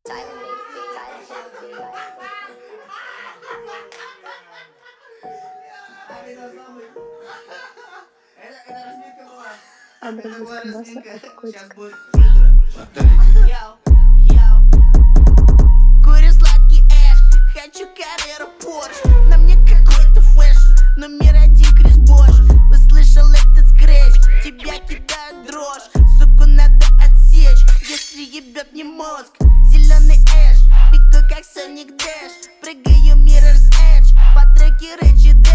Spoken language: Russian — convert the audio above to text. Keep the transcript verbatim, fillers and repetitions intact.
Образец колбасы от котика. Курю сладкий эш, хочу карьеру Порш. На мне какой-то фэшн, номер один Крис Бош. Услышал этот скретч, тебя кидает дрожь. Суку надо отсечь, если ебет не мозг. Зеленый эш, бегу как Соник Дэш. Прыгаю Mirror's Edge, по треке Рэчи